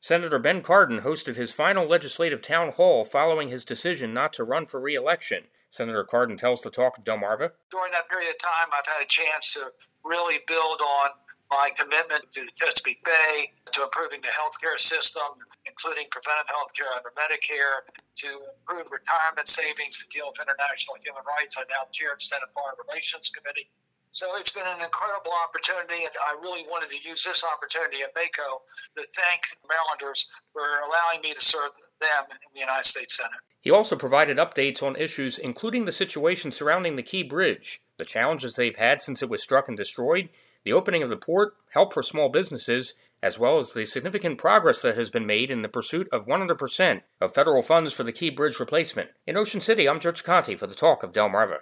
Senator Ben Cardin hosted his final legislative town hall following his decision not to run for re-election. Senator Cardin tells the Talk of Delmarva. During that period of time, I've had a chance to really build on my commitment to the Chesapeake Bay, to improving the healthcare system, including preventive healthcare under Medicare, to improve retirement savings, to deal with international human rights. I now chair the Senate Foreign Relations Committee. So it's been an incredible opportunity, and I really wanted to use this opportunity at MACo to thank Marylanders for allowing me to serve them in the United States Senate. He also provided updates on issues including the situation surrounding the Key Bridge, the challenges they've had since it was struck and destroyed, the opening of the port, help for small businesses, as well as the significant progress that has been made in the pursuit of 100% of federal funds for the Key Bridge replacement. In Ocean City, I'm George Conti for the Talk of Delmarva.